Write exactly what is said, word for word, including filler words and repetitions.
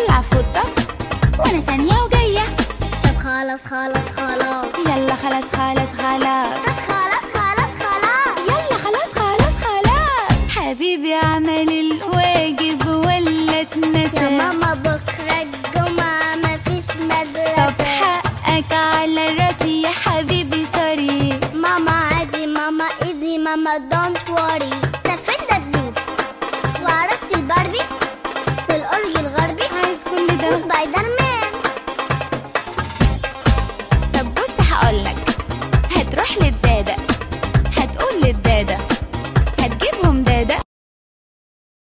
ولع فوطك وانا ثانية وجاية. طب خلاص خلاص خلاص يلا خلاص خلاص خلاص. طب خلاص